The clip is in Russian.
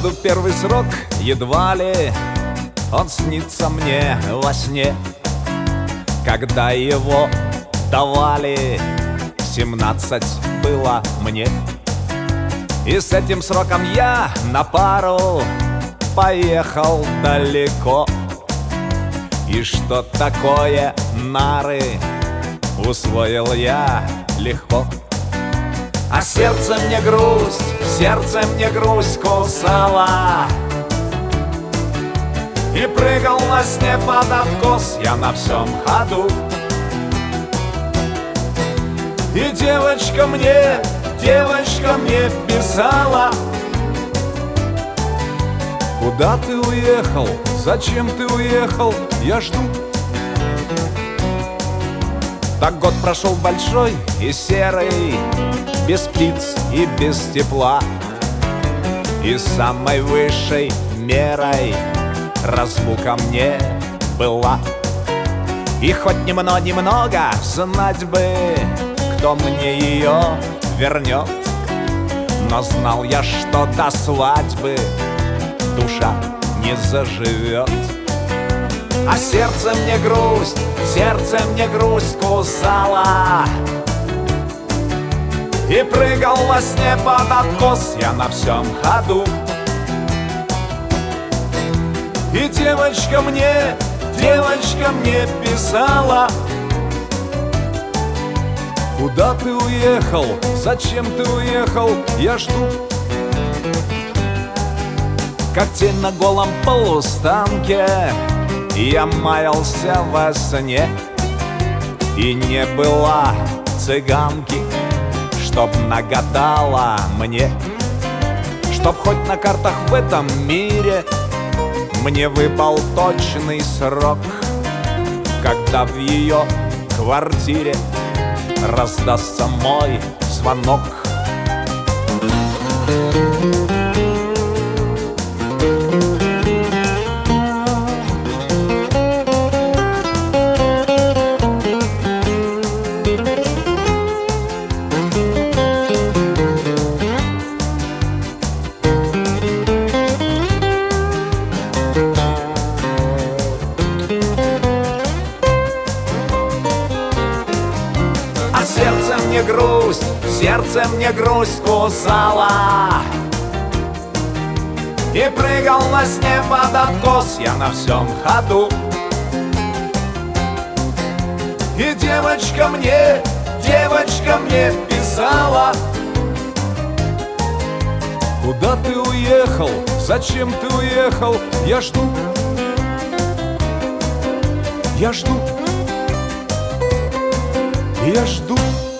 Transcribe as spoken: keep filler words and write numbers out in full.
буду первый срок, едва ли он снится мне во сне. Когда его давали, семнадцать было мне. И с этим сроком я на пару поехал далеко. И что такое нары, усвоил я легко. А сердце мне грусть, сердце мне грусть кусала. И прыгал во сне под откос я на всем ходу. И девочка мне, девочка мне писала: куда ты уехал, зачем ты уехал, я жду. Так год прошел большой и серый, без птиц и без тепла. И самой высшей мерой разлука мне была. И хоть немного-немного знать бы, кто мне ее вернет, но знал я, что до свадьбы душа не заживет. А сердце мне грусть, сердце мне грусть кусала. И прыгал во сне под откос я на всем ходу. И девочка мне, девочка мне писала: куда ты уехал, зачем ты уехал, я жду. Как тень на голом полустанке я маялся во сне. И не было цыганки, чтоб нагадала мне, чтоб хоть на картах в этом мире мне выпал точный срок, когда в ее квартире раздастся мой звонок. А сердце мне грусть, сердце мне грусть кусала. И прыгал во сне под откос я на всем ходу. И девочка мне, девочка мне писала: куда ты уехал, зачем ты уехал, я жду. Я жду. Я жду.